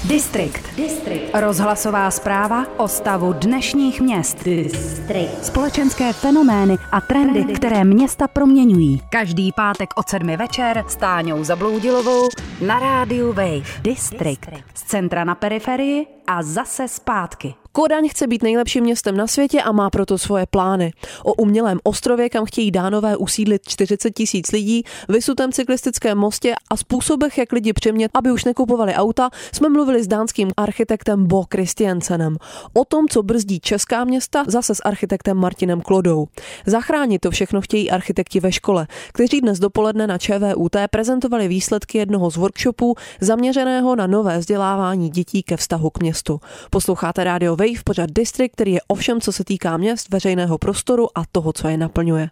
Distrikt. Rozhlasová zpráva o stavu dnešních měst. Distrikt. Společenské fenomény a trendy, které města proměňují. Každý pátek od 7 večer s Táňou Zabloudilovou na rádiu Wave. Distrikt. Z centra na periferii a zase zpátky. Kodaň chce být nejlepším městem na světě a má proto svoje plány. O umělém ostrově, kam chtějí Dánové usídlit 40 000 lidí, vysutém cyklistickém mostě a způsobech, jak lidi přimět, aby už nekupovali auta, jsme mluvili s dánským architektem Bo Christiansenem. O tom, co brzdí česká města, zase s architektem Martinem Klodou. Zachránit to všechno chtějí architekti ve škole, kteří dnes dopoledne na ČVUT prezentovali výsledky jednoho z workshopů zaměřeného na nové vzdělávání dětí ke vztahu k městu. Posloucháte rádio Wave, pořad District, který je o všem, co se týká měst, veřejného prostoru a toho, co je naplňuje.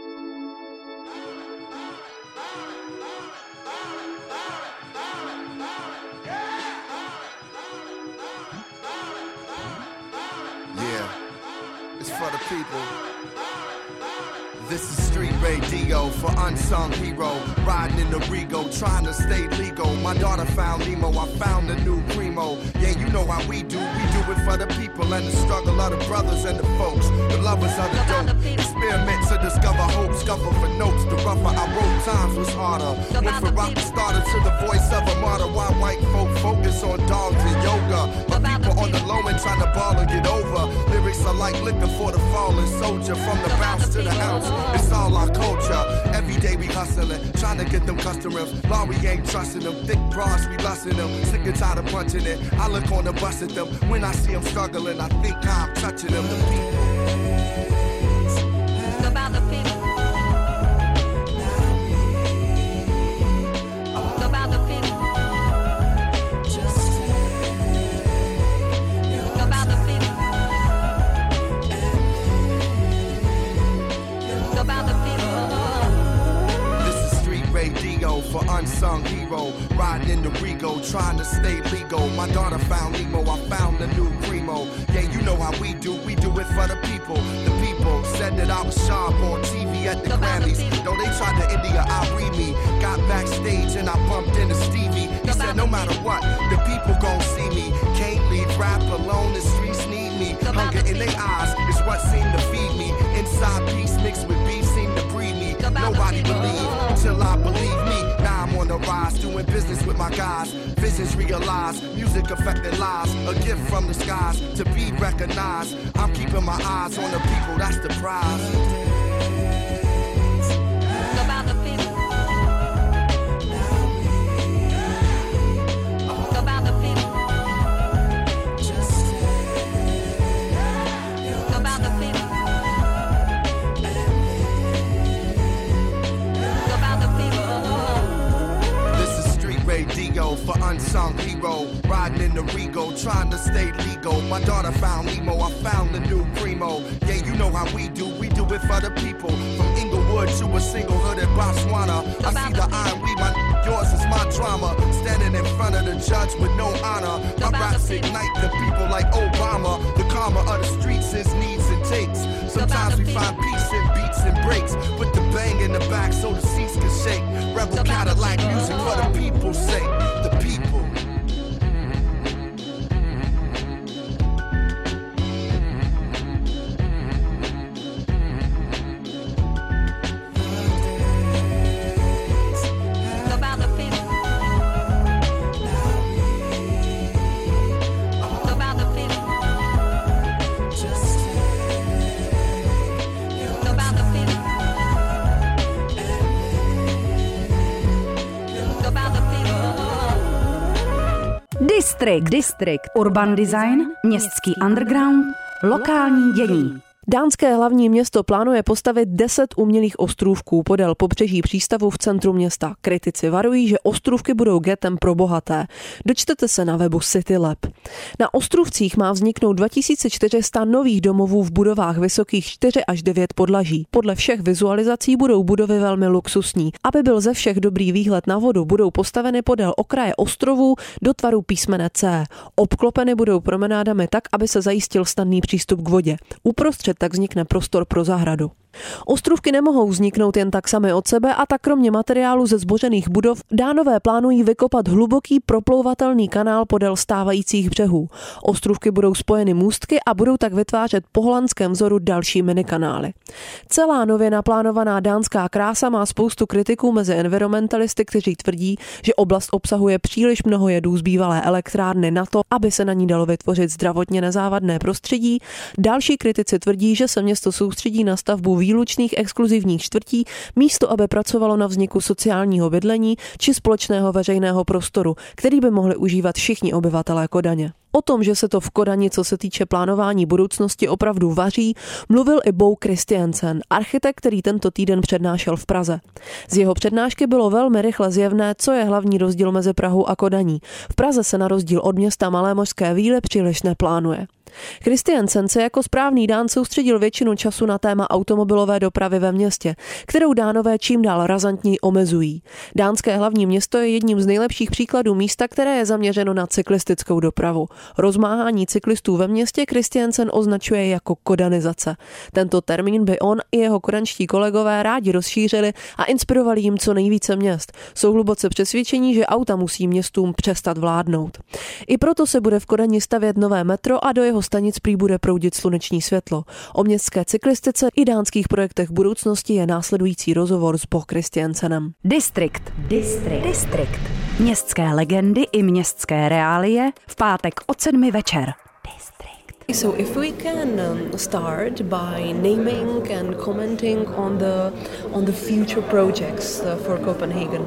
This is street radio for unsung hero. Riding in the Rego, trying to stay legal. My daughter found Nemo, I found a new primo. Yeah, you know how we do it for the people and the struggle of the brothers and the folks, the lovers of the dope. Experiment to discover hope, scuffle for notes. The rougher I wrote, times was harder. Went from rock started to the voice of a martyr. Why white folk focus on dogs and yoga? My people on the low end trying to ball and get over. Lyrics are like liquor for the fallen soldier. From the bounce to the ounce, it's all our culture. Every day we hustling, trying to get them customers. Law, we ain't trusting them. Thick bras, we lusting them. Sick and tired of punching it. I look on the bus at them. When I see them struggling, I think I'm touching them. The people. About the people. About the people. About the people. About the people. This is street radio for unsung hero. Riding in the Rego, trying to stay legal. My daughter found Nemo, I found a new primo. Yeah, you know how we do it for the people. The people said that I was sharp on TV at the Grammys. Though they tried to India, outread me. Got backstage and I bumped into Stevie. He said no matter what, the people gon' see me. Can't leave rap alone, the streets need me. Hunger in their eyes is what seemed to feed me. Inside peace mixed with beef seemed to breed me. Nobody believed till I believe me. Now I'm on the rise, doing business with my guys. Visions realized, music affecting lives. A gift from the skies to be recognized. I'm keeping my eyes on the people, that's the prize. About the people. About the people. About the people. Radio for unsung hero. Riding in the Rego, trying to stay legal. My daughter found Nemo, I found a new primo. Yeah, you know how we do it for the people. From Inglewood to a single hood in Botswana. I see the iron weed, yours is my drama. Standing in front of the judge with no honor. My raps ignite the people like Obama. The karma of the streets is needs and takes. Sometimes we find peace in beats and breaks. Put the bang in the back so the seats can shake. Rebel Cadillac music for the people's sake. The people. District. Urban design, městský underground, lokální dění. Dánské hlavní město plánuje postavit 10 umělých ostrůvků podél pobřeží přístavu v centru města. Kritici varují, že ostrůvky budou getem pro bohaté. Dočtete se na webu CityLab. Na ostrůvcích má vzniknout 2400 nových domovů v budovách vysokých 4 až 9 podlaží. Podle všech vizualizací budou budovy velmi luxusní. Aby byl ze všech dobrý výhled na vodu, budou postaveny podél okraje ostrovů do tvaru písmene C. Obklopeny budou promenádami tak, aby se zajistil snadný přístup k vodě. Uprostřed tak vznikne prostor pro zahradu. Ostrůvky nemohou vzniknout jen tak sami od sebe a tak kromě materiálu ze zbořených budov Dánové plánují vykopat hluboký proplouvatelný kanál podél stávajících břehů. Ostrůvky budou spojeny můstky a budou tak vytvářet po holandském vzoru další minikanály. Celá nově naplánovaná dánská krása má spoustu kritiků mezi environmentalisty, kteří tvrdí, že oblast obsahuje příliš mnoho jedů z bývalé elektrárny na to, aby se na ní dalo vytvořit zdravotně nezávadné prostředí. Další kritici tvrdí, že se město soustředí na stavbu výlučných exkluzivních čtvrtí, místo aby pracovalo na vzniku sociálního bydlení či společného veřejného prostoru, který by mohli užívat všichni obyvatelé Kodaně. O tom, že se to v Kodani, co se týče plánování budoucnosti, opravdu vaří, mluvil i Bo Christiansen, architekt, který tento týden přednášel v Praze. Z jeho přednášky bylo velmi rychle zjevné, co je hlavní rozdíl mezi Prahou a Kodaní. V Praze se na rozdíl od města Malé mořské víly příliš neplánuje. Christiansen se jako správný Dán soustředil většinu času na téma automobilové dopravy ve městě, kterou Dánové čím dál razantněji omezují. Dánské hlavní město je jedním z nejlepších příkladů místa, které je zaměřeno na cyklistickou dopravu. Rozmáhání cyklistů ve městě Christiansen označuje jako kodanizace. Tento termín by on i jeho kodanští kolegové rádi rozšířili a inspirovali jim co nejvíce měst. Jsou hluboce přesvědčení, že auta musí městům přestat vládnout. I proto se bude v Kodani stavět nové metro a do jeho stanic prý bude proudit sluneční světlo. O městské cyklistice i dánských projektech budoucnosti je následující rozhovor s Bo Christiansenem. Distrikt. Městské legendy i městské reálie v pátek od 7 večer. So if we can start by naming and commenting on the future projects for Copenhagen.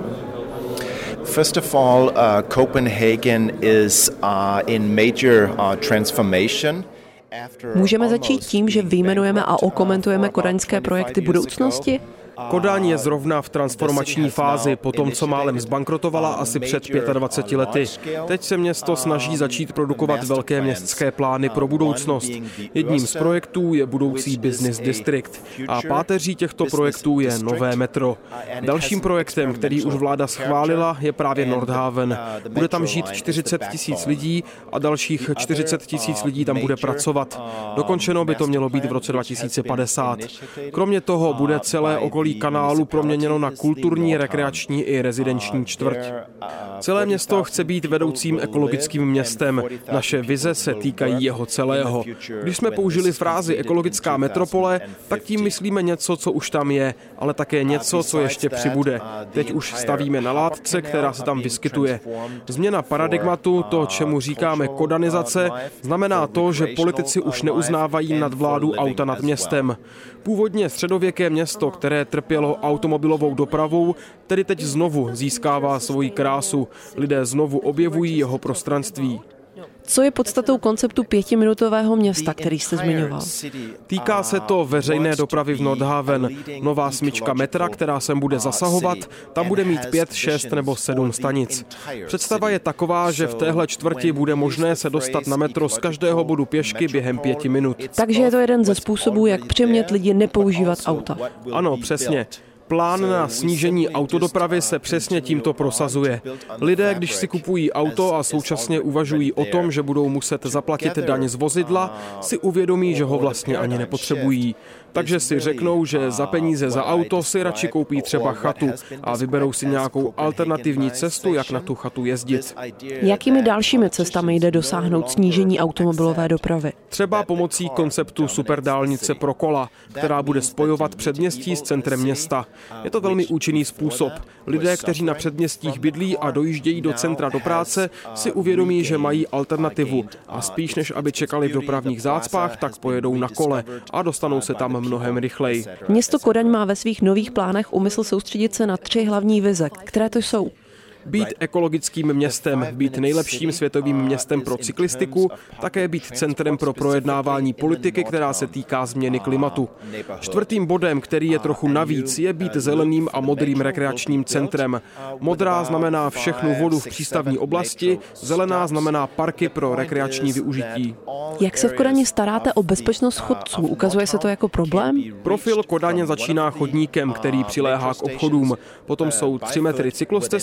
First of all, Copenhagen is in major transformation. Můžeme začít tím, že vyjmenujeme a okomentujeme kodaňské projekty budoucnosti? Kodaň je zrovna v transformační fázi, po tom, co málem zbankrotovala asi před 25 lety. Teď se město snaží začít produkovat velké městské plány pro budoucnost. Jedním z projektů je budoucí Business District a páteří těchto projektů je nové metro. Dalším projektem, který už vláda schválila, je právě Nordhaven. Bude tam žít 40 000 lidí a dalších 40 000 lidí tam bude pracovat. Dokončeno by to mělo být v roce 2050. Kromě toho bude celé okolí kanálu proměněno na kulturní, rekreační i rezidenční čtvrť. Celé město chce být vedoucím ekologickým městem. Naše vize se týkají jeho celého. Když jsme použili frázi ekologická metropole, tak tím myslíme něco, co už tam je, ale také něco, co ještě přibude. Teď už stavíme na látce, která se tam vyskytuje. Změna paradigmatu, to, čemu říkáme kodanizace, znamená to, že politici už neuznávají nadvládu auta nad městem. Původně středověké město, které trpělo automobilovou dopravou, tedy teď znovu získává svoji krásu. Lidé znovu objevují jeho prostranství. Co je podstatou konceptu 5minutového města, který jste zmiňoval? Týká se to veřejné dopravy v Nordhaven. Nová smyčka metra, která sem bude zasahovat, tam bude mít 5, 6 nebo 7 stanic. Představa je taková, že v téhle čtvrti bude možné se dostat na metro z každého bodu pěšky během 5 minut. Takže je to jeden ze způsobů, jak přimět lidi nepoužívat auta. Ano, přesně. Plán na snížení autodopravy se přesně tímto prosazuje. Lidé, když si kupují auto a současně uvažují o tom, že budou muset zaplatit daň z vozidla, si uvědomí, že ho vlastně ani nepotřebují. Takže si řeknou, že za peníze za auto si radši koupí třeba chatu a vyberou si nějakou alternativní cestu, jak na tu chatu jezdit. Jakými dalšími cestami jde dosáhnout snížení automobilové dopravy? Třeba pomocí konceptu superdálnice pro kola, která bude spojovat předměstí s centrem města. Je to velmi účinný způsob. Lidé, kteří na předměstích bydlí a dojíždějí do centra do práce, si uvědomí, že mají alternativu a spíš než aby čekali v dopravních zácpách, tak pojedou na kole a dostanou se tam mnohem rychleji. Město Kodaň má ve svých nových plánech úmysl soustředit se na 3 hlavní vize, které to jsou. Být ekologickým městem, být nejlepším světovým městem pro cyklistiku, také být centrem pro projednávání politiky, která se týká změny klimatu. 4. bodem, který je trochu navíc, je být zeleným a modrým rekreačním centrem. Modrá znamená všechnu vodu v přístavní oblasti, zelená znamená parky pro rekreační využití. Jak se v Kodani staráte o bezpečnost chodců? Ukazuje se to jako problém? Profil Kodaně začíná chodníkem, který přiléhá k obchodům. Potom jsou 3 metry cyklostezky, která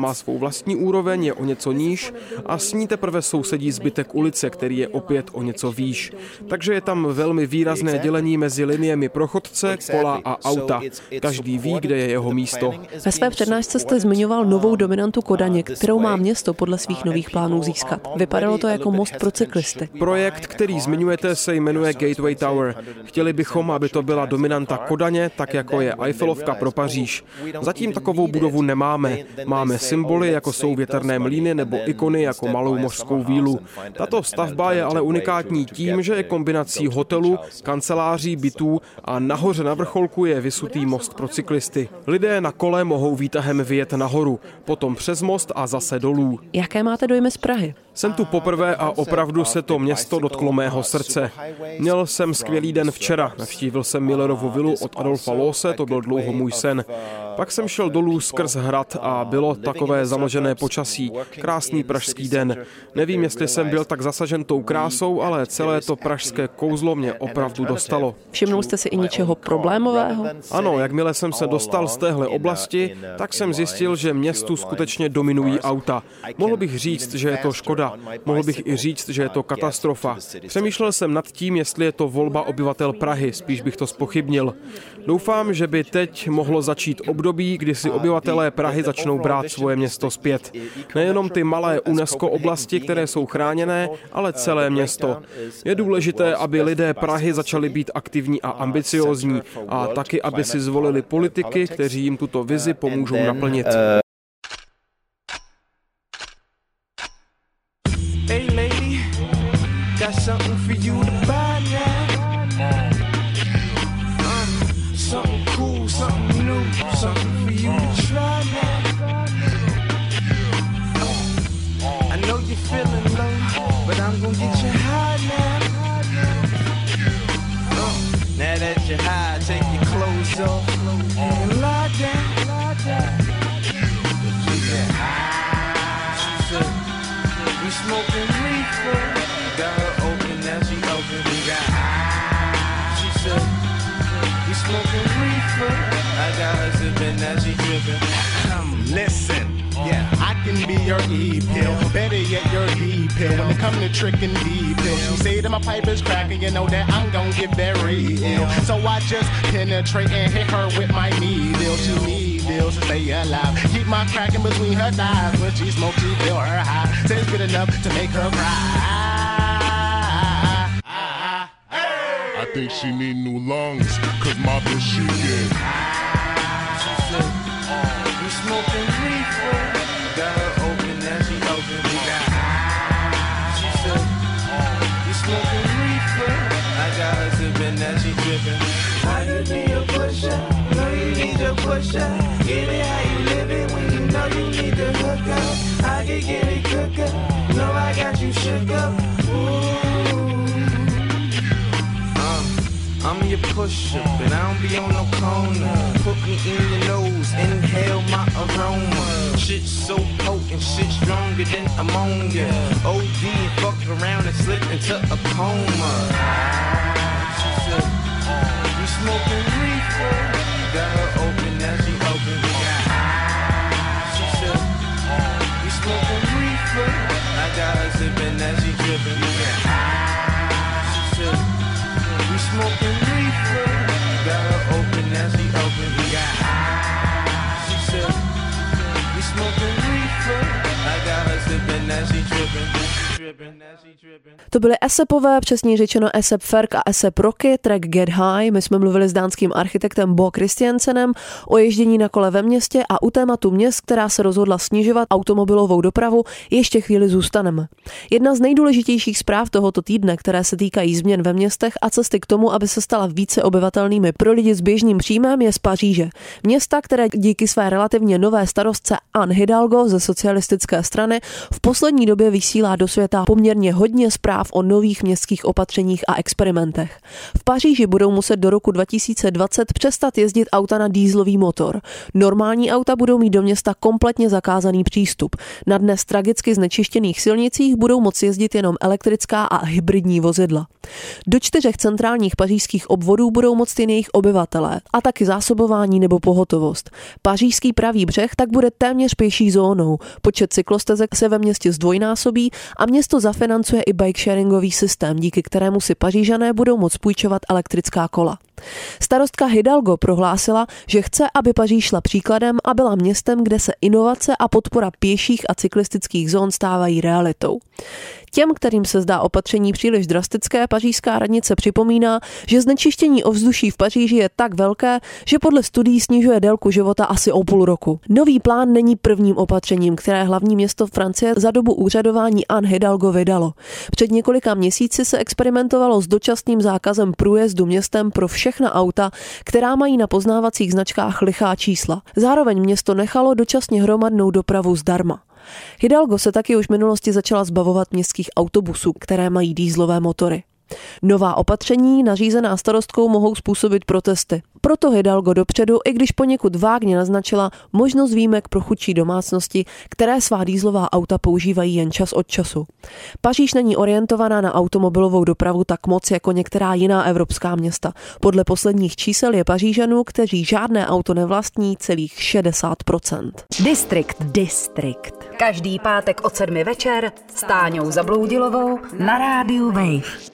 má svou vlastní úroveň, je o něco níž a s ní teprve sousedí zbytek ulice, který je opět o něco výš. Takže je tam velmi výrazné dělení mezi liniemi pro chodce, kola a auta. Každý ví, kde je jeho místo. Ve své přednášce jste zmiňoval novou dominantu Kodaně, kterou má město podle svých nových plánů získat. Vypadalo to jako most pro cyklisty. Projekt, který zmiňujete, se jmenuje Gateway Tower. Chtěli bychom, aby to byla dominanta Kodaně, tak jako je Eiffelovka pro Paříž. Zatím takovou budovu nemáme. Máme symboly, jako jsou větrné mlýny nebo ikony jako malou mořskou vílu. Tato stavba je ale unikátní tím, že je kombinací hotelu, kanceláří, bytů a nahoře na vrcholku je vysutý most pro cyklisty. Lidé na kole mohou výtahem vyjet nahoru, potom přes most a zase dolů. Jaké máte dojmy z Prahy? Jsem tu poprvé a opravdu se to město dotklo mého srdce. Měl jsem skvělý den včera, navštívil jsem Millerovu vilu od Adolfa Loose, to byl dlouho můj sen. Pak jsem šel dolů skrz hrad a bylo takové zamlžené počasí, krásný pražský den. Nevím, jestli jsem byl tak zasažen tou krásou, ale celé to pražské kouzlo mě opravdu dostalo. Všimnul jste si i něčeho problémového? Ano, jakmile jsem se dostal z téhle oblasti, tak jsem zjistil, že městu skutečně dominují auta. Mohl bych říct, že je to škoda. Mohl bych i říct, že je to katastrofa. Přemýšlel jsem nad tím, jestli je to volba obyvatel Prahy, spíš bych to zpochybnil. Doufám, že by teď mohlo začít období, kdy si obyvatelé Prahy začnou brát svoje město zpět. Nejenom ty malé UNESCO oblasti, které jsou chráněné, ale celé město. Je důležité, aby lidé Prahy začali být aktivní a ambiciózní a taky, aby si zvolili politiky, kteří jim tuto vizi pomůžou naplnit. Hey lady, got something for you to buy now. Something cool, something new, something for you to try now. I know you're feeling low, but I'm gonna get you high now. Now that you're high, take your clothes off and lie down. We smoking reefer, got her open, now she open, we got high. She said, we smoking reefer, I got her sipping, now she dripping. Listen, yeah, I can be your E-pill, better yet your D-pill. When it come to tricking D-pill, she say that my pipe is cracking, you know that I'm gon' get very ill. So I just penetrate and hit her with my needle. She needles to stay alive. Keep my crack in between her thighs. When she smokes, she feel her high. Says good enough to make her cry. I think she need new lungs, cause my bitch she get. She said, we smoking reefer, got her open, now she open, we got high. She said, we smoking reefer, I got her sipping, now she dripping. I could be a pusher, know you need your pusher. Get it how you live it when you know you need to hook up. I can get it cook up, know I got you shook up. Ooh. I'm your pusher, but I don't be on no corner. Put me in your nose, inhale my aroma. Shit so potent, shit stronger than ammonia. OD and fuck around and slip into a coma. She said, we smoking reefer, got her open, now she open, we got high. She said, we smoking reefer, I got her sipping, now she dripping, we got high. She said, we smoking reefer, got her open, now she open, we got high. She said, we smoking reefer, I got her sipping, now she tripping. To byly ASAPové, přesně řečeno ASAP Ferg a ASAP Rocky, track Get High. My jsme mluvili s dánským architektem Bo Christiansenem o ježdění na kole ve městě a u tématu měst, která se rozhodla snižovat automobilovou dopravu, ještě chvíli zůstaneme. Jedna z nejdůležitějších zpráv tohoto týdne, které se týkají změn ve městech a cesty k tomu, aby se stala více obyvatelnými pro lidi s běžným příjmem, je z Paříže. Města, které díky své relativně nové starostce Anne Hidalgo ze socialistické strany v poslední době vysílá do světa čeká poměrně hodně zpráv o nových městských opatřeních a experimentech. V Paříži budou muset do roku 2020 přestat jezdit auta na dieselový motor. Normální auta budou mít do města kompletně zakázaný přístup. Na dnes tragicky znečištěných silnicích budou moci jezdit jenom elektrická a hybridní vozidla. Do 4 centrálních pařížských obvodů budou moct jen jejich obyvatelé a taky zásobování nebo pohotovost. Pařížský pravý břeh tak bude téměř pěší zónou. Počet cyklostezek se ve městě zdvojnásobí a město zafinancuje i bike-sharingový systém, díky kterému si Pařížané budou moct půjčovat elektrická kola. Starostka Hidalgo prohlásila, že chce, aby Paříž šla příkladem a byla městem, kde se inovace a podpora pěších a cyklistických zón stávají realitou. Těm, kterým se zdá opatření příliš drastické, pařížská radnice připomíná, že znečištění ovzduší v Paříži je tak velké, že podle studií snižuje délku života asi o půl roku. Nový plán není prvním opatřením, které hlavní město Francie za dobu úřadování Anne Hidalgo vydalo. Před několika měsíci se experimentovalo s dočasným zákazem průjezdu městem pro všechna auta, která mají na poznávacích značkách lichá čísla. Zároveň město nechalo dočasně hromadnou dopravu zdarma. Hidalgo se taky už v minulosti začala zbavovat městských autobusů, které mají dieselové motory. Nová opatření nařízená starostkou mohou způsobit protesty. Proto Hidalgo dopředu, i když poněkud vágně naznačila možnost výjimek pro chudší domácnosti, které svá dieselová auta používají jen čas od času. Paříž není orientovaná na automobilovou dopravu tak moc jako některá jiná evropská města. Podle posledních čísel je Pařížanů, kteří žádné auto nevlastní, celých 60%. Distrikt. Každý pátek od 7 večer s Táňou Zabloudilovou na rádiu Wave.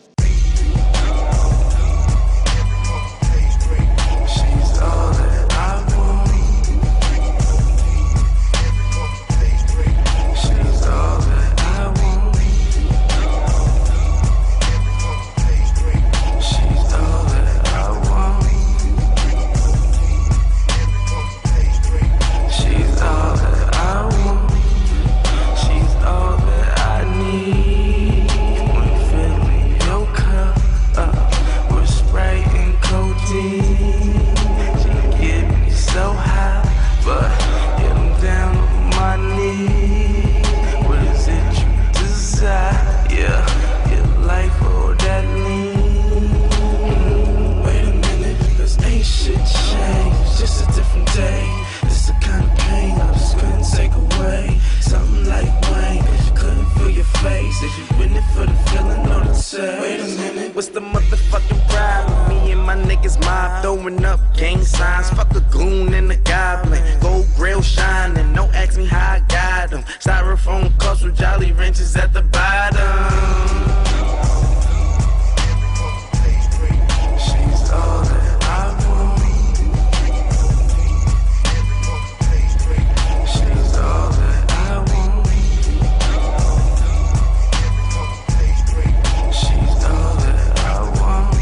What's the motherfucking problem? Me and my niggas mob throwing up gang signs. Fuck a goon and a goblin. Gold grill shining. Don't ask me how I got them. Styrofoam cups with Jolly Ranchers at the bottom. She's all that I want. She's all that I want. She's all that I want.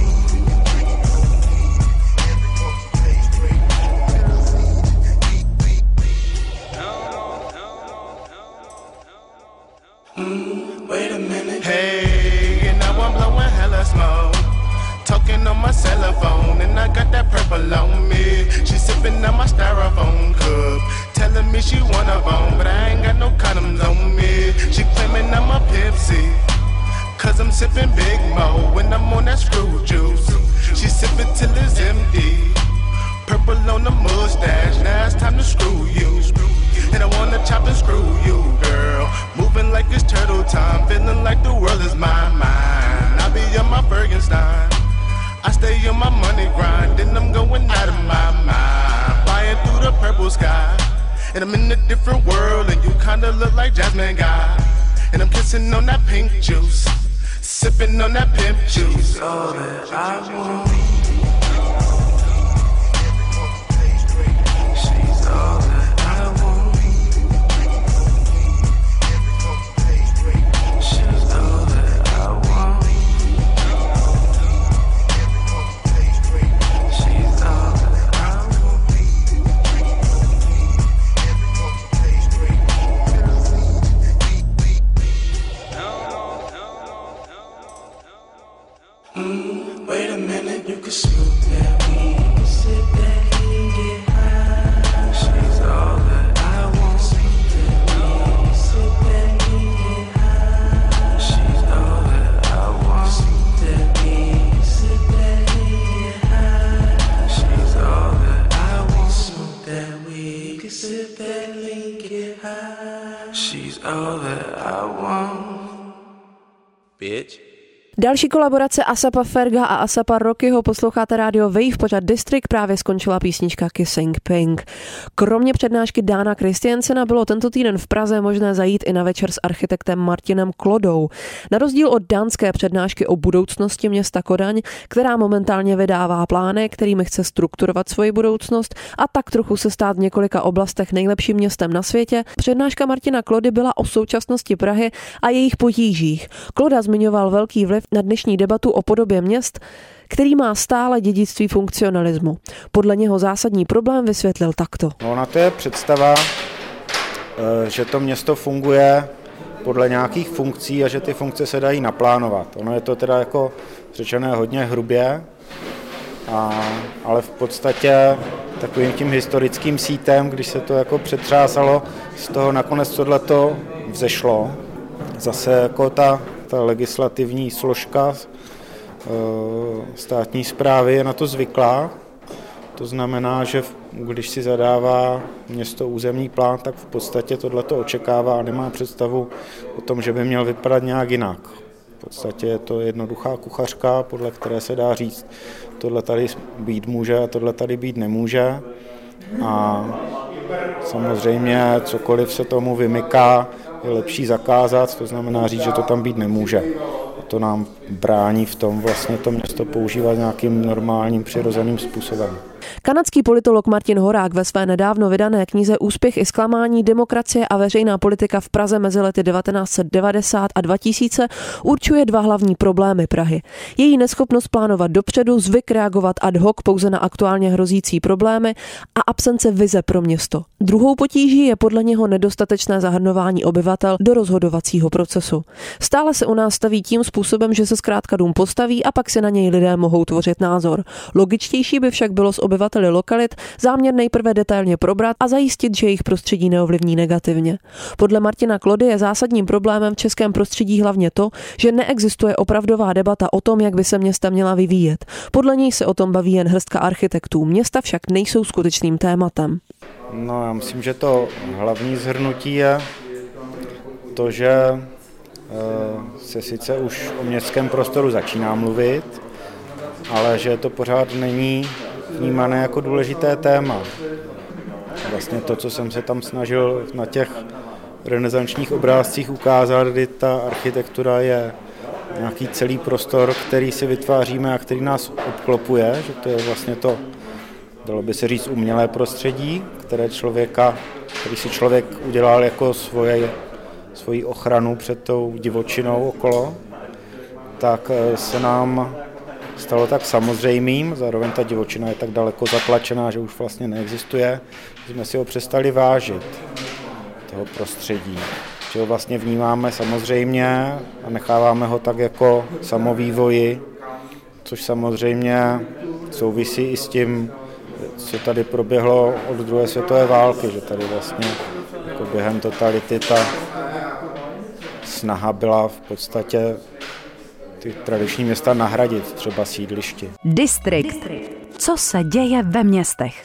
Wait a minute. Hey, and now I'm blowing hella smoke. Talking on my cell phone, and I got that purple on me. She sipping on my styrofoam cup, telling me she want a bone, but I ain't got no condoms on me. She claiming I'm a Pepsi, cause I'm sipping Big Mo when I'm on that screw juice. She sipping till it's empty. Purple on the mustache, now it's time to screw you. And I wanna chop and screw you, girl. Moving like it's turtle time, feeling like the world is my mind. I be on my Bergenstein, I stay on my money grind, then I'm going out of my mind. Flying through the purple sky, and I'm in a different world, and you kinda look like Jasmine Guy. And I'm kissing on that pink juice, sipping on that pimp juice. She's all that I want. She's all that I want. She's all that I want. She's all that I want. Wait a minute, you can smoke that weed, you can sit back and get high. She's all that I want. Smoke that weed, sit back and get high. She's bitch. Další kolaborace Asapa Ferga a Asapa Rockyho, posloucháte rádio Wave, pořad District, právě skončila písnička Kissing Pink. Kromě přednášky Dána Christiansena bylo tento týden v Praze možné zajít i na večer s architektem Martinem Klodou. Na rozdíl od dánské přednášky o budoucnosti města Kodaň, která momentálně vydává plány, kterými chce strukturovat svoji budoucnost a tak trochu se stát v několika oblastech nejlepším městem na světě, přednáška Martina Klody byla o současnosti Prahy a jejich potížích. Kloda zmiňoval velký vliv na dnešní debatu o podobě měst, který má stále dědictví funkcionalismu. Podle něho zásadní problém vysvětlil takto. Ona to je představa, že to město funguje podle nějakých funkcí a že ty funkce se dají naplánovat. Ono je to teda jako řečené hodně hrubě, ale v podstatě takovým tím historickým sítem, když se to jako přetřásalo, z toho nakonec tohleto vzešlo. Zase jako ta legislativní složka státní správy je na to zvyklá. To znamená, že když si zadává město územní plán, tak v podstatě tohleto očekává a nemá představu o tom, že by měl vypadat nějak jinak. V podstatě je to jednoduchá kuchařka, podle které se dá říct, tohle tady být může a tohle tady být nemůže. A samozřejmě cokoliv se tomu vymyká, je lepší zakázat, to znamená říct, že to tam být nemůže. A to nám brání v tom vlastně to město používat nějakým normálním, přirozeným způsobem. Kanadský politolog Martin Horák ve své nedávno vydané knize Úspěch i zklamání, demokracie a veřejná politika v Praze mezi lety 1990 a 2000 určuje dva hlavní problémy Prahy. Její neschopnost plánovat dopředu, zvyk reagovat ad hoc pouze na aktuálně hrozící problémy a absence vize pro město. Druhou potíží je podle něho nedostatečné zahrnování obyvatel do rozhodovacího procesu. Stále se u nás staví tím způsobem, že se zkrátka dům postaví a pak si na něj lidé mohou tvořit názor. Logičtější by však bylo s obyvateli lokalit záměr nejprve detailně probrat a zajistit, že jejich prostředí neovlivní negativně. Podle Martina Klody je zásadním problémem v českém prostředí hlavně to, že neexistuje opravdová debata o tom, jak by se města měla vyvíjet. Podle něj se o tom baví jen hrstka architektů, města však nejsou skutečným tématem. No, já myslím, že to hlavní shrnutí je to, že se sice už o městském prostoru začíná mluvit, ale že to pořád není vnímané jako důležité téma. Vlastně to, co jsem se tam snažil na těch renesančních obrázcích ukázat, kdy ta architektura je nějaký celý prostor, který si vytváříme a který nás obklopuje, že to je vlastně to, dalo by se říct, umělé prostředí, který si člověk udělal jako svoji ochranu před tou divočinou okolo, tak se nám stalo tak samozřejmým, zároveň ta divočina je tak daleko zatlačená, že už vlastně neexistuje, že jsme si ho přestali vážit, toho prostředí. Že ho vlastně vnímáme samozřejmě a necháváme ho tak jako samovývoji, což samozřejmě souvisí i s tím, co tady proběhlo od druhé světové války, že tady vlastně jako během totality ta snaha byla v podstatě ty tradiční města nahradit třeba sídlišti. District. Co se děje ve městech?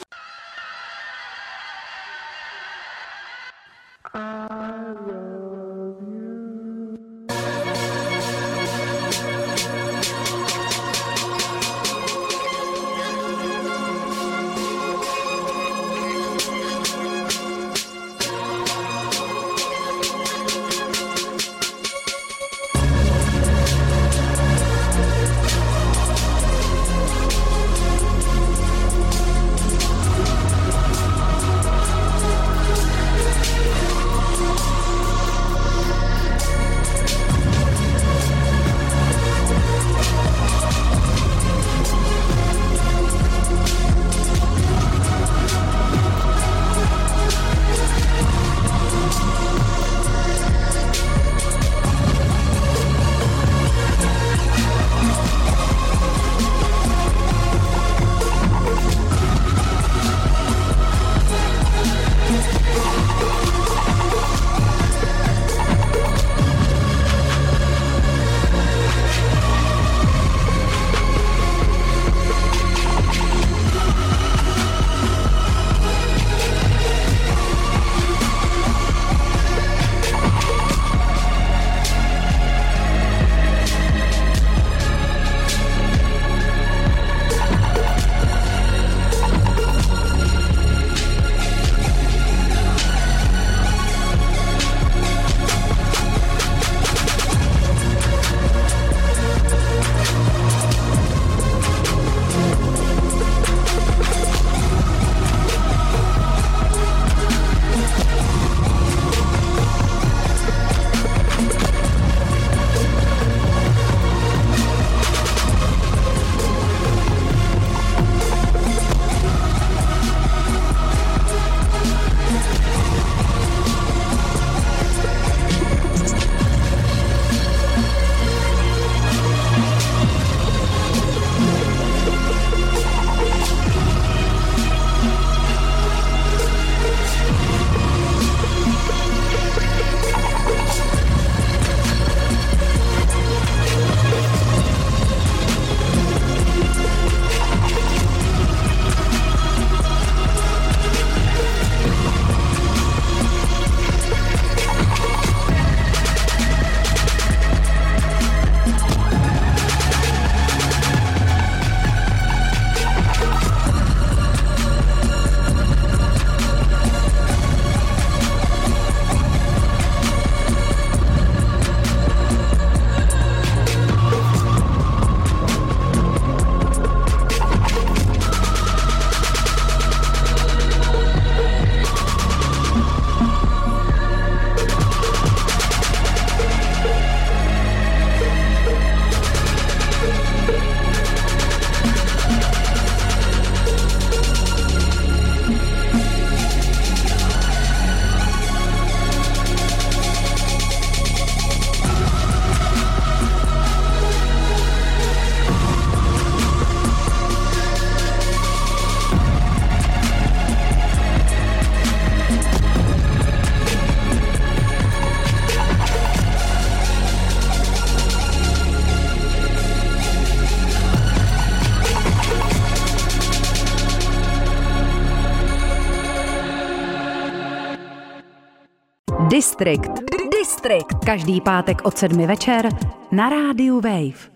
District. Každý pátek od 7 večer na rádiu Wave.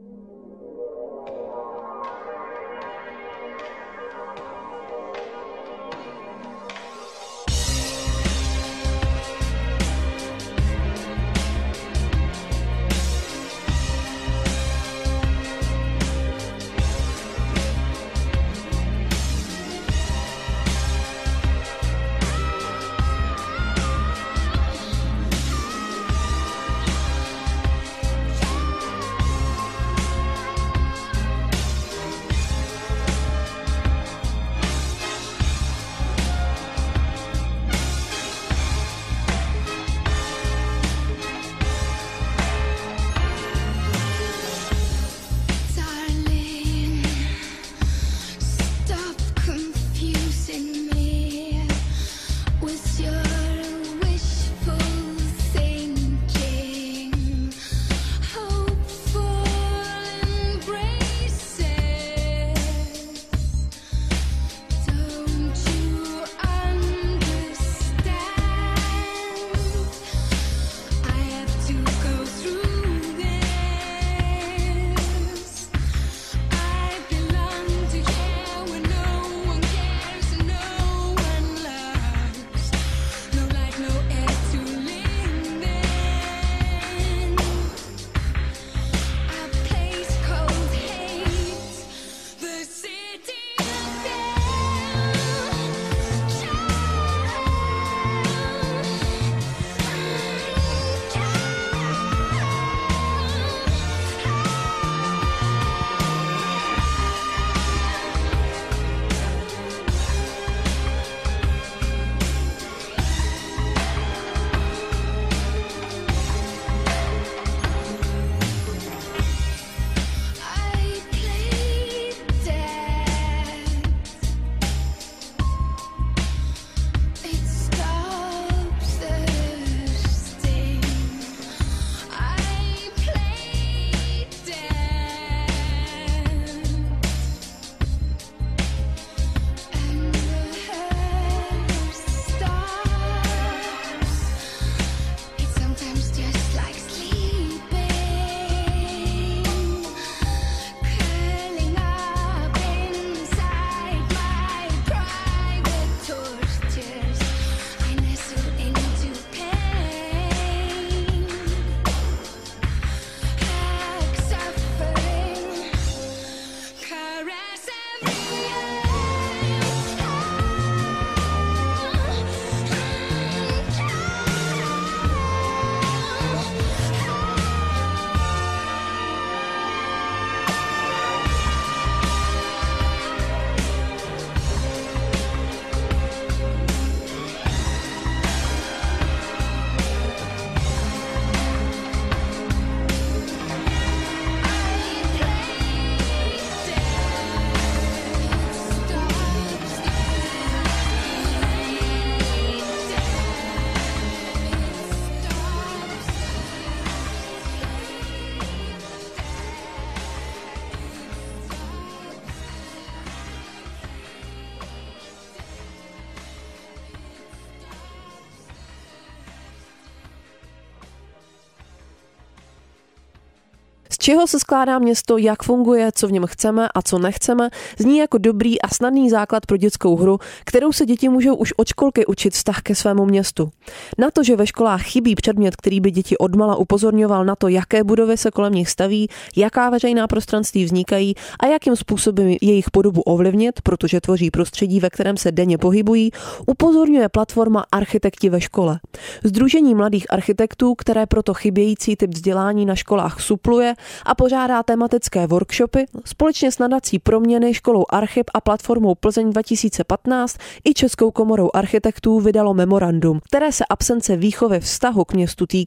čeho se skládá město, jak funguje, co v něm chceme a co nechceme, zní jako dobrý a snadný základ pro dětskou hru, kterou se děti můžou už od školky učit vztah ke svému městu. Na to, že ve školách chybí předmět, který by děti odmala upozorňoval na to, jaké budovy se kolem nich staví, jaká veřejná prostranství vznikají a jakým způsobem jejich podobu ovlivnit, protože tvoří prostředí, ve kterém se denně pohybují, upozorňuje platforma Architekti ve škole. Sdružení mladých architektů, které proto chybějící typ vzdělání na školách supluje a pořádá tematické workshopy, společně s nadací Proměny, školou Archip a platformou Plzeň 2015 i Českou komorou architektů vydalo memorandum, které se absence výchovy vztahu k městu týká.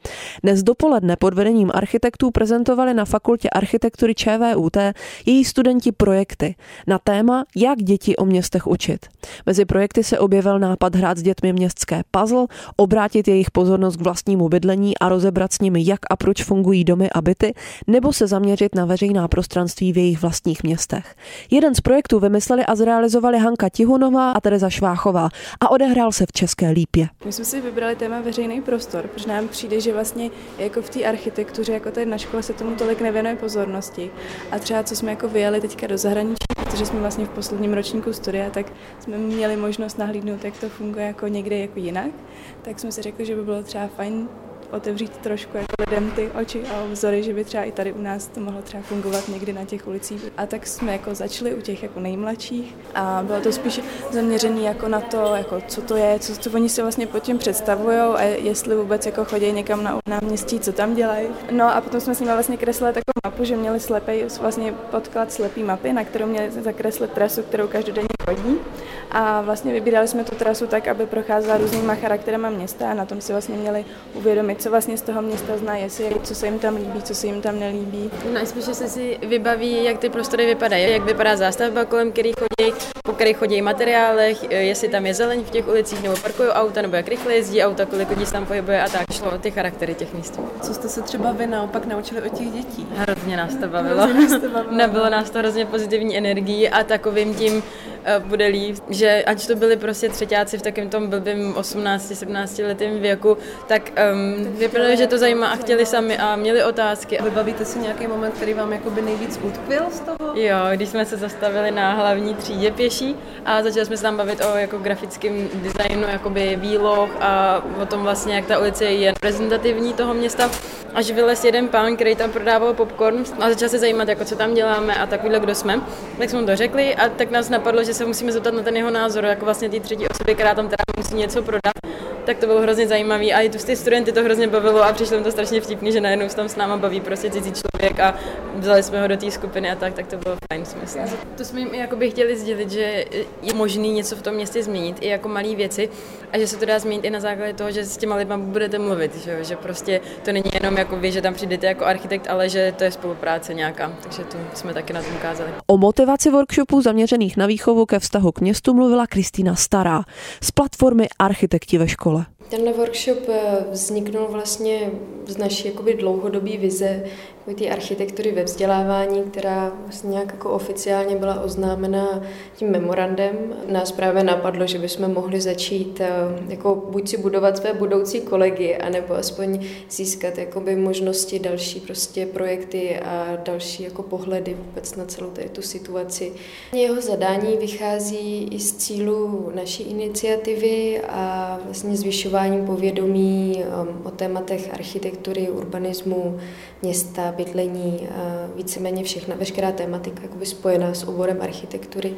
Dnes dopoledne pod vedením architektů prezentovali na fakultě architektury ČVUT její studenti projekty na téma, jak děti o městech učit. Mezi projekty se objevil nápad hrát s dětmi městské puzzle, obrátit jejich pozornost k vlastnímu bydlení a rozebrat s nimi, jak a proč fungují domy a byty, nebo se zaměřit na veřejná prostranství v jejich vlastních městech. Jeden z projektů vymysleli a zrealizovali Hanka Tihunová a Tereza Šváchová a odehrál se v České Lípě. My jsme si vybrali téma veřejný prostor, protože nám přijde, že vlastně jako v té architektuře, jako tady na škole se tomu tolik nevěnuje pozornosti. A třeba co jsme jako vyjeli teďka do zahraničí, protože jsme vlastně v posledním ročníku studia, tak jsme měli možnost nahlídnout, jak to funguje jako někde jako jinak. Tak jsme si řekli, že by bylo třeba fajn otevřít trošku jako lidem ty oči a obzory, že by třeba i tady u nás to mohlo třeba fungovat někdy na těch ulicích. A tak jsme jako začali u těch jako nejmladších a bylo to spíš zaměřené jako na to, jako co to je, co oni si vlastně pod tím představujou a jestli vůbec jako chodí někam na náměstí, co tam dělají. No a potom jsme s nimi vlastně kreslili takovou mapu, že měli vlastně podklad slepý mapy, na kterou měli zakreslit trasu, kterou každodenně chodí. A vlastně vybírali jsme tu trasu tak, aby procházela různýma charakterama města a na tom si vlastně měli uvědomit, co vlastně z toho města znají, co se jim tam líbí, co se jim tam nelíbí. Nejspíše se si vybaví, jak ty prostory vypadají, jak vypadá zástavba, kolem který chodí, po kterých chodí materiálech, jestli tam je zeleň v těch ulicích, nebo parkují auta, nebo jak rychle jezdí auta, kolik lidí se tam pohybuje a tak. Šlo o ty charaktery těch míst. Co jste se třeba vy naopak naučili od těch dětí? Hrozně nás to bavilo. Nabylo nás to hrozně pozitivní energií a takovým tím bude líp, že ať to byli prostě třeťáci v takovém tom blbým 18-17 letém věku, tak vypadalo, že to zajímá a chtěli sami a měli otázky. Vybavíte si nějaký moment, který vám jakoby nejvíc utkvěl z toho? Jo, když jsme se zastavili na hlavní třídě pěší a začali jsme se tam bavit o jako grafickém designu, jakoby výloh a o tom vlastně, jak ta ulice je reprezentativní toho města. Až vylez jeden pán, který tam prodával popcorn a začal se zajímat, jako co tam děláme a takovýhle, kdo jsme. Tak jsme mu to řekli a tak nás napadlo, že se musíme zeptat na ten jeho názor, jako vlastně té třetí osoby, která tam teda musí něco prodat. Tak to bylo hrozně zajímavý a i tu ty studenty to hrozně bavilo a přišlo jim to strašně vtipný, že najednou se tam s náma baví prostě cizí člověk a vzali jsme ho do té skupiny a tak to bylo fajn smysl. To jsme jim jakoby chtěli sdělit, že je možný něco v tom městě změnit, i jako malé věci a že se to dá změnit i na základě toho, že s těma lidma budete mluvit, že prostě to není jenom jako vy, že tam přijdete jako architekt, ale že to je spolupráce nějaká, takže to jsme taky na tom ukázali. O motivaci workshopů zaměřených na výchovu ke vztahu k městu mluvila Kristýna Stará z platformy Architekti ve škole. Tenhle workshop vzniknul vlastně z naší jakoby dlouhodobé vize té architektury ve vzdělávání, která vlastně nějak jako oficiálně byla oznámena tím memorandem. Nás právě napadlo, že bychom mohli začít jako buď si budovat své budoucí kolegy, anebo aspoň získat jakoby možnosti další prostě projekty a další jako pohledy vůbec na celou tu situaci. Jeho zadání vychází i z cílu naší iniciativy a vlastně zvyšování povědomí o tématech architektury, urbanismu, města, bydlení, víceméně veškerá tematika jakoby spojená s oborem architektury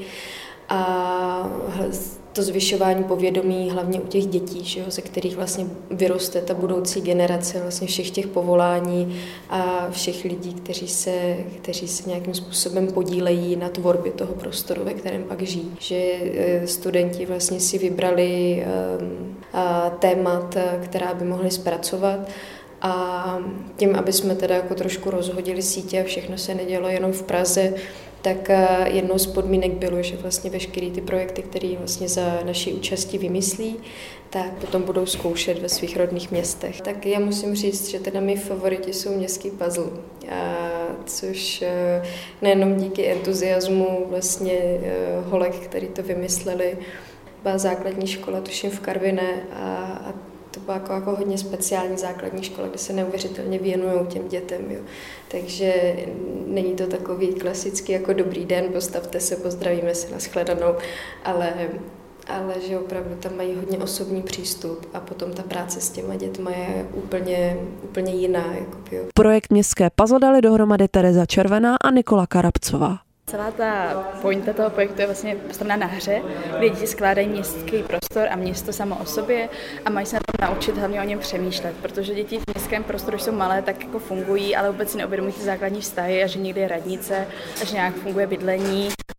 a to zvyšování povědomí hlavně u těch dětí, že jo, ze kterých vlastně vyroste ta budoucí generace vlastně všech těch povolání a všech lidí, kteří se nějakým způsobem podílejí na tvorbě toho prostoru, ve kterém pak žijí. Že studenti vlastně si vybrali témat, která by mohli zpracovat. A tím, aby jsme teda jako trošku rozhodili sítě a všechno se nedělo jenom v Praze, tak jednou z podmínek bylo, že vlastně veškeré ty projekty, které vlastně za naší účasti vymyslí, tak potom budou zkoušet ve svých rodných městech. Tak já musím říct, že teda mý favoriti jsou městský puzzle, což nejenom díky entuziasmu vlastně holek, který to vymysleli, byla základní škola, tuším v Karviné a to byla jako hodně speciální základní škola, kde se neuvěřitelně věnují těm dětem. Jo. Takže není to takový klasický jako dobrý den, postavte se, pozdravíme se, nashledanou, ale že opravdu tam mají hodně osobní přístup a potom ta práce s těma dětma je úplně jiná. Jako, jo. Projekt Městské puzzle dali dohromady Tereza Červená a Nikola Karabcová. Celá ta pointa toho projektu je vlastně postavená na hře, kde děti skládají městský prostor a město samo o sobě a mají se na tom naučit hlavně o něm přemýšlet, protože děti v městském prostoru, jsou malé, tak jako fungují, ale vůbec si neuvědomují ty základní vztahy a že někde je radnice a že nějak funguje bydlení.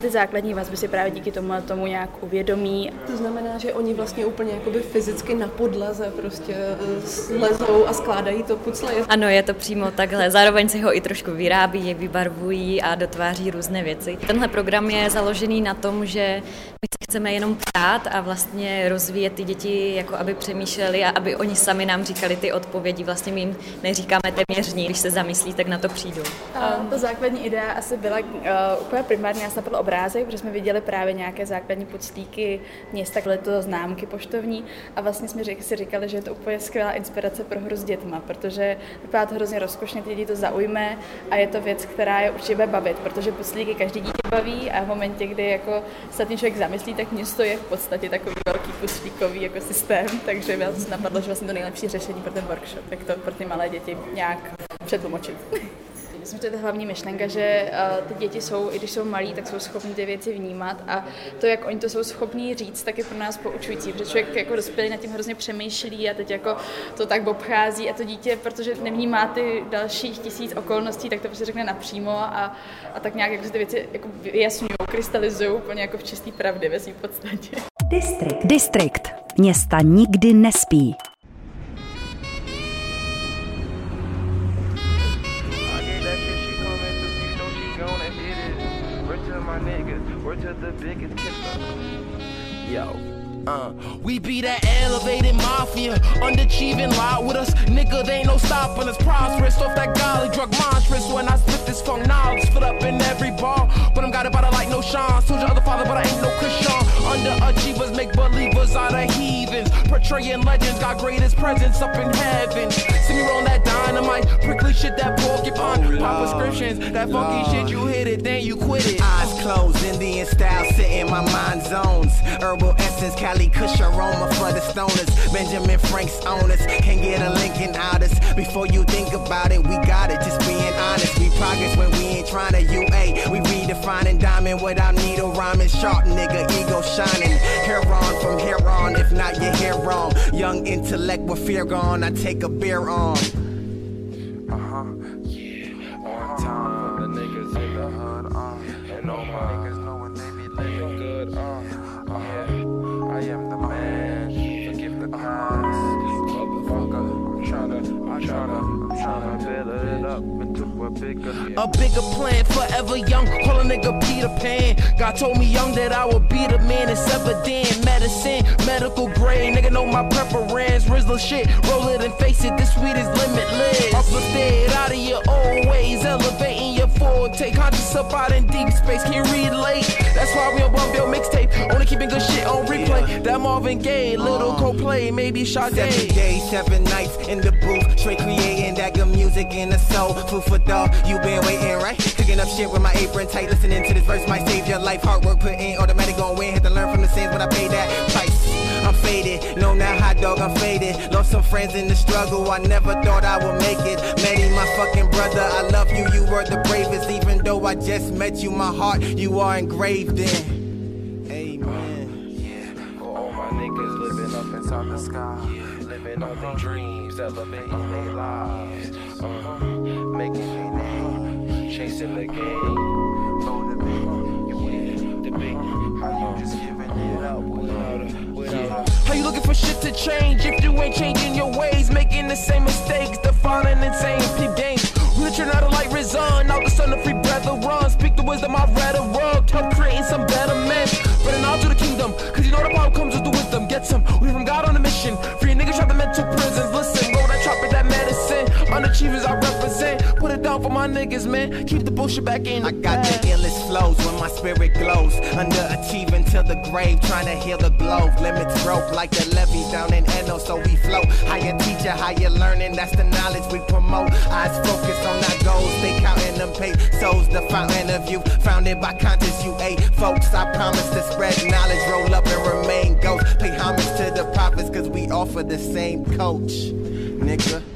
Ty základní vazby si právě díky tomu nějak uvědomí. To znamená, že oni vlastně úplně jakoby fyzicky na podlaze prostě slezou a skládají to pucle. Ano, je to přímo takhle. Zároveň si ho i trošku vyrábí, vybarvují a dotváří různé věci. Tenhle program je založený na tom, že my chceme jenom ptát a vlastně rozvíjet ty děti, jako aby přemýšleli a aby oni sami nám říkali ty odpovědi. Vlastně my jim neříkáme téměř nic, když se zamyslí, tak na to přijdou. Ta základní idea asi byla úplně primárně, nás napadl obrázek, protože jsme viděli právě nějaké základní puclíky města, byly to známky poštovní a vlastně jsme si říkali, že je to úplně skvělá inspirace pro hru s dětma, protože vypadá to hrozně rozkošně, ty děti to zaujme a je to věc, která je určitě bude bavit, protože puclíky každý dítě baví a v momentě, kdy jako se tím člověk zamyslí, tak město je v podstatě takový velký puclíkový jako systém, takže nás napadlo, že vlastně to nejlepší řešení pro ten workshop, jak to pro ty malé děti nějak přetlumočit. Myslím, že to je ta hlavní myšlenka, že ty děti jsou, i když jsou malí, tak jsou schopní ty věci vnímat a to, jak oni to jsou schopní říct, tak je pro nás poučující, protože člověk jako dospělý nad tím hrozně přemýšlí a teď jako to tak obchází a to dítě, protože nevnímá ty dalších 1000 okolností, tak to prostě řekne napřímo a tak nějak jako si ty věci jako vyjasňují, krystalizují úplně jako v čistý pravdě ve svým podstatě. Distrikt. Města nikdy nespí. Yo. We be that elevated mafia, underachieving lie with us. Nigga, they ain't no stopping us. Prosperous off that golly drug monstrous. When I spit this funk knowledge, split up in every bar. But I'm got it, but I like no Sean. Told your other father, but I ain't no Christian. Underachievers make believers out of heathens. Portraying legends, got greatest presence up in heaven. See me roll that dynamite, prickly shit, that porcupine. Pop prescriptions, that funky shit, you hit it, then you quit it. Eyes closed, Indian style, sit in my mind zones. Herbal essence, Cali Kush aroma for the stoners. Benjamin Frank's owners, can't get a Lincoln out us. Before you think about it, we got it, just being honest. We progress when we ain't trying to UA. We redefining diamond without needle rhyming. Sharp nigga, ego shining. Hair on from here on, if not your hair wrong. Young intellect with fear gone, I take a beer on. One time for the niggas in the hood, and all my niggas know when they be living good, yeah. I am the man, forgive the past, motherfucker. I'm tryna build it up into a bigger plan, forever young, call a nigga Peter Pan. God told me young that I would be the man, it's evident. Medicine, medical grade, nigga know my preference. Rizzler shit, roll it and face it, this weed is limitless. Uplifted out of your old ways, elevating your forte. Conscious up out in deep space, can't relate. That's why we on Bump Your mixtape, only keeping good shit on replay. That Marvin Gaye, little Coldplay, maybe Sade. 7 days, 7 nights in the booth, straight creating that good music in the soul. Food for thought, you been waiting, right? Cooking up shit with my apron tight, listening to this verse might save your life. Hard work put in, automatic gon' win. Had to learn from the sins when I paid that price. I'm faded, no now hot dog, I'm faded. Lost some friends in the struggle, I never thought I would make it. Manny, my fucking brother, I love you, you were the bravest. Even though I just met you, my heart, you are engraved in. Amen. Yeah, for all my niggas living up inside the sky, living on their dreams, elevating their lives, making their name, chasing the game. Oh, the big, you win, the big, how you just giving it up without a How you looking for shit to change if you ain't changing your ways, making the same mistakes, defining insane peep games. We turn out a light resign, out the sun the free breath of run. Speak the wisdom I've read of world, help creating some better men. But now to the kingdom, cause you know the power comes with the wisdom. Get some, we from God on a mission. Free niggas trapped in mental prisons. Listen, roll that chopper, that medicine. Unachievers I represent. Put it down for my niggas, man. Keep the bullshit back in the I got the illest flows when my spirit glows. Underachieving till the grave, trying to heal the globe. Limits broke like the levee down in Eno, so we float. Higher teacher, higher learning, that's the knowledge we promote. Eyes focused on our goals, they counting them pesos. The fountain of youth, founded by conscious UA folks. I promise to spread knowledge, roll up and remain ghosts. Pay homage to the prophets, cause we offer the same coach, nigga.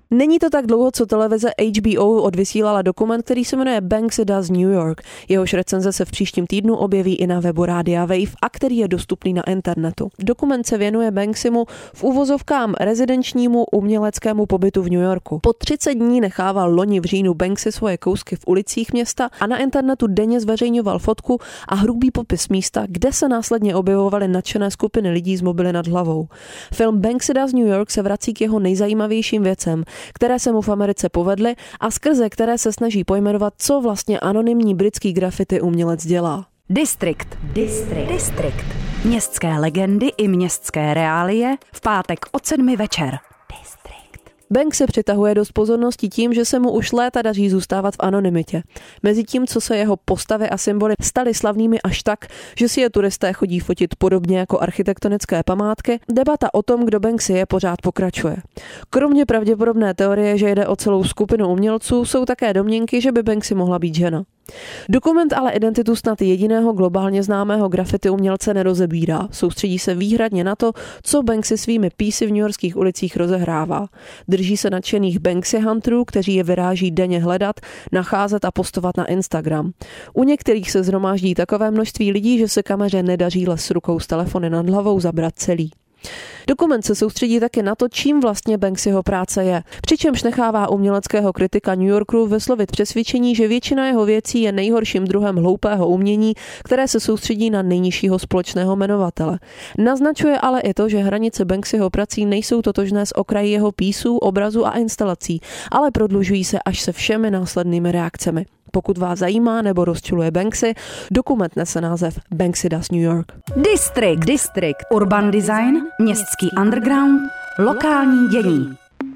Není to tak dlouho, co televize HBO odvysílala dokument, který se jmenuje Banksy Does New York. Jehož recenze se v příštím týdnu objeví i na webu Rádia Wave a který je dostupný na internetu. Dokument se věnuje Banksymu v uvozovkám rezidenčnímu uměleckému pobytu v New Yorku. Po 30 dní nechával loni v říjnu Banksy svoje kousky v ulicích města a na internetu denně zveřejňoval fotku a hrubý popis místa, kde se následně objevovaly nadšené skupiny lidí s mobily nad hlavou. Film Banksy Does New York se vrací k jeho nejzajímavějším věcem, které se mu v Americe povedly a skrze které se snaží pojmenovat, co vlastně anonymní britský graffiti umělec dělá. Distrikt. Městské legendy i městské reálie v pátek od 7 večer. Banks se přitahuje dost pozornosti tím, že se mu už léta daří zůstávat v anonymitě. Mezitím, co se jeho postavy a symboly staly slavnými až tak, že si je turisté chodí fotit podobně jako architektonické památky, debata o tom, kdo Banksy je, pořád pokračuje. Kromě pravděpodobné teorie, že jde o celou skupinu umělců, jsou také domněnky, že by Banksy mohla být žena. Dokument ale identitu snad jediného globálně známého graffiti umělce nerozebírá. Soustředí se výhradně na to, co Banksy svými písy v newyorských ulicích rozehrává. Drží se nadšených Banksy hunterů, kteří je vyráží denně hledat, nacházet a postovat na Instagram. U některých se shromáždí takové množství lidí, že se kameře nedaří les rukou s telefony nad hlavou zabrat celý. Dokument se soustředí také na to, čím vlastně Banksyho práce je, přičemž nechává uměleckého kritika New Yorku vyslovit přesvědčení, že většina jeho věcí je nejhorším druhem hloupého umění, které se soustředí na nejnižšího společného jmenovatele. Naznačuje ale i to, že hranice Banksyho prací nejsou totožné s okraji jeho písů, obrazů a instalací, ale prodlužují se až se všemi následnými reakcemi. Pokud vás zajímá nebo rozčiluje Banksy, dokument nese název Banksy Does New York. Distrikt. Urban design, městský underground, lokální dění.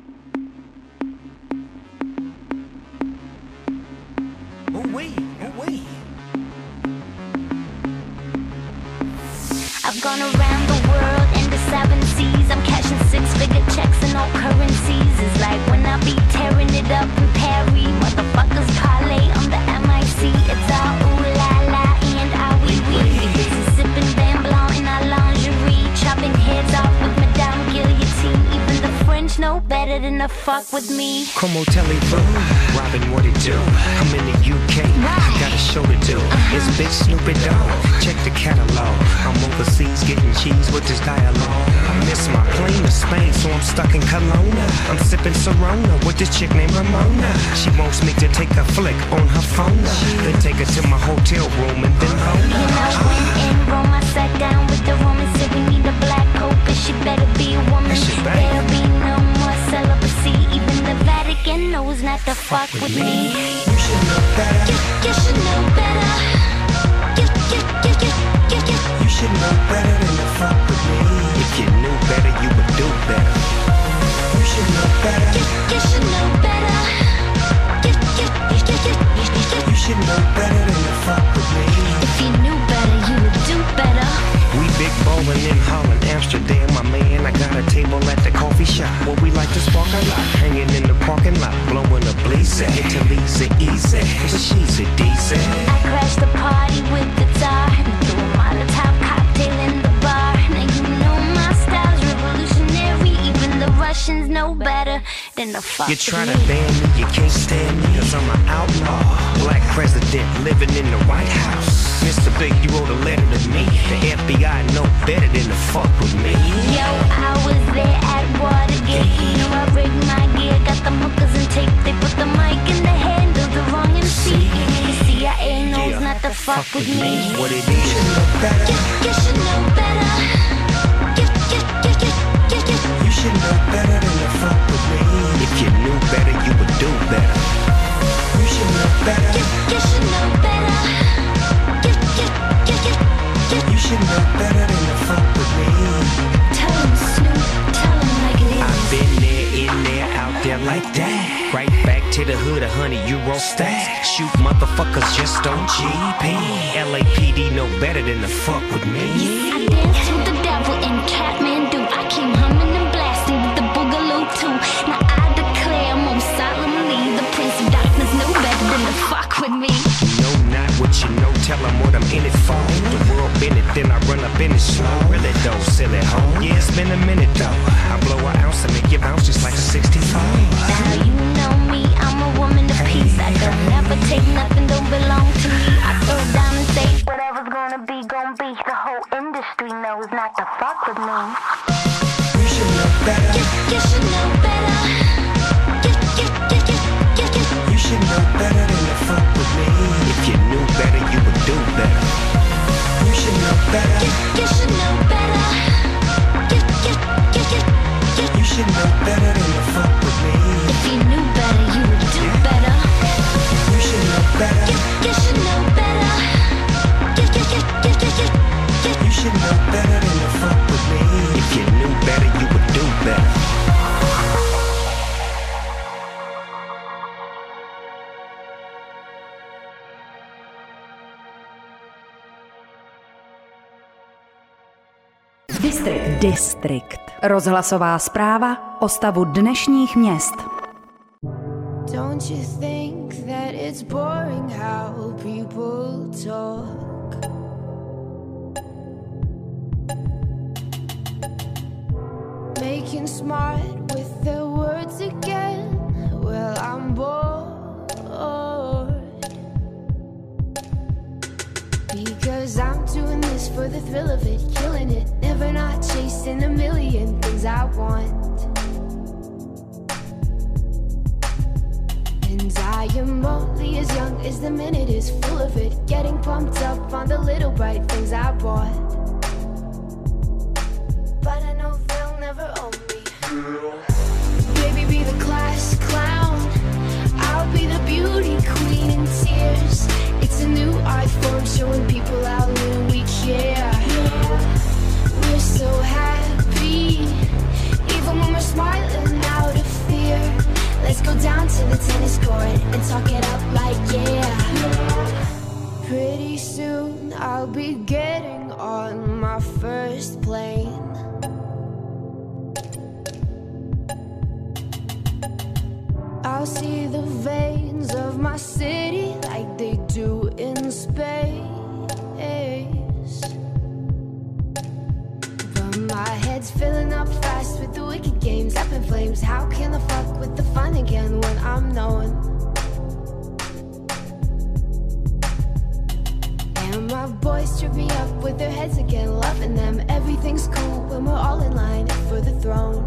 I've gone around the world in the 7 seas. I'm cashing 6-figure checks in all currencies. It's like when I be tearing it up in Paris. Motherfuckers parlay on the MIC. It's all ooh la la and ah wee wee. Busy sipping Van Blanc in our lingerie. Chopping heads off with Madame Guillotine. Even the French know better than to fuck with me. Come on, tell-me-boo, Robin, what it do? I'm in the UK, I got a show to do. It's Big Snoopy Dogg, check the catalog. I'm overseas getting cheese with this dialogue. I miss my plane to Spain, so I'm stuck in Kelowna. I'm sipping Corona with this chick named Ramona. She wants me to take a flick on her phone, then take her to my hotel room and then home. You know when in Rome I sat down with the woman, said we need a black hope, and she better be a woman. There'll be no more celibacy. Even the Vatican knows not to fuck with me. You should know better. You should know better. You should know better than to fuck with me. If you knew better, you would do better. You should know better. You should know better. You should know better than to fuck with me. If you knew better, you would do better. We big ballin' in Holland, Amsterdam, my man. I got a table at the coffee shop where we like to spark a lot. Hanging in the parking lot, blowing a bleezer. Italy's a easy, but she's a decent. I crashed the party with the tar and threw a Molotov cocktail in the bar. Now you know my style's revolutionary. Even the Russians know better than to fuck You with try me. to ban me, you can't stand me, cause I'm an outlaw. Black president living in the White House. Mr. Big, you wrote a letter to me. The FBI know better than to fuck with me. Yo, I was there at Watergate. You know I rigged my gear, got them hookers and tape. They put the mic in the hand of the wrong MC. The CIA knows not to fuck with me. What it is, you should know better. You should know better. You should know better than to fuck with me. If you knew better, you would do better. You should know better. You should know better. You should know better than to fuck with me. Tell him, Snoop, tell him like it is. I've been there, in there, out there like that. Right back to the hood, 100 euro stack. Shoot motherfuckers just on GP. LAPD know better than to fuck with me. I danced with the devil in Kathmandu. I came humming and blasting with the boogaloo too. Now I declare most solemnly, the Prince of Darkness know better than to fuck with me. Know not what you know, tell them what I'm in it for. The world been it, then I run up in it slow. Really though, silly hoe. Yeah, it's been a minute though. I blow an ounce and make you bounce just like a 64. chose not to fuck with me. You should know better. You should know better. You should know better than to fuck with me. If you knew better, you would do better. You should know better. You should know better. You should know better than to fuck with me. If you knew better, you would do better. You should know better. You should know better. You should know better than to fuck with me. If you knew better, you would do better. Distrikt. Rozhlasová zpráva o stavu dnešních měst. Don't you think that it's boring how people talk? Making smart with their words again. Well, I'm bored. Because I'm doing this for the thrill of it, killing it, never not chasing a million things I want. And I am only as young as the minute is full of it, getting pumped up on the little bright things I bought. But I know they'll never own me. Baby, be the class clown, I'll be the beauty queen in tears. It's a new art form showing people how little we care. We're so happy, even when we're smiling out of fear. Let's go down to the tennis court and talk it up like yeah. Pretty soon I'll be getting on my first plane. I'll see the veins of my city like they do in space. But my head's filling up fast with the wicked games up in flames. How can I fuck with the fun again when I'm known? And my boys trip me up with their heads again, loving them. Everything's cool when we're all in line for the throne.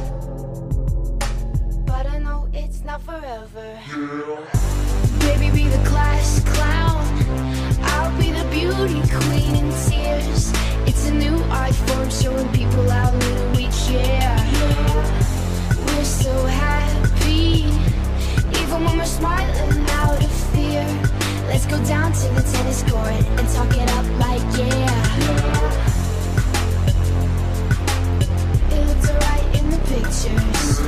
But I know it's not forever. Baby, be the class clown, I'll be the beauty queen in tears. It's a new art form showing people how little we care. We're so happy, even when we're smiling out of fear. Let's go down to the tennis court and talk it up like yeah. It looked alright in the pictures.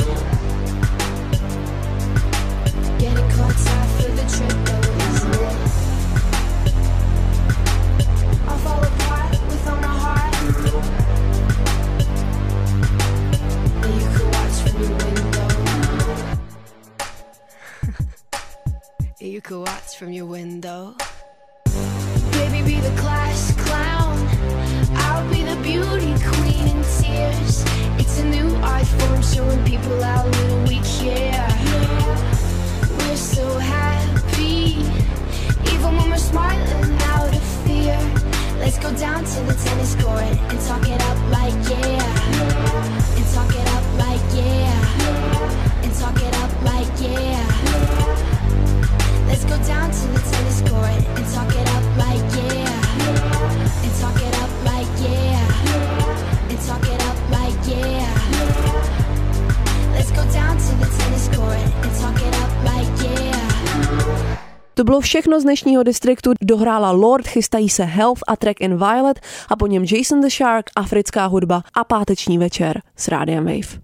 Getting caught out for the trip though, isn't it? I'll fall apart with on a heart. And you could watch from your window. You could watch from your window. Baby, be the class clown, I'll be the beauty queen in tears. It's a new art form showing people how little we care. We're so happy, even when we're smiling out of fear. Let's go down to the tennis court and talk it up like yeah. And talk it up like yeah. And talk it up like yeah. Let's go down to the tennis court and talk it up like yeah. And talk it up like yeah. And talk it up like yeah. Let's go down to the tennis court and talk it up like yeah. To bylo všechno z dnešního distriktu. Dohrála Lord, chystají se Health a track In Violet a po něm Jason the Shark, africká hudba a páteční večer s Rádiem Wave.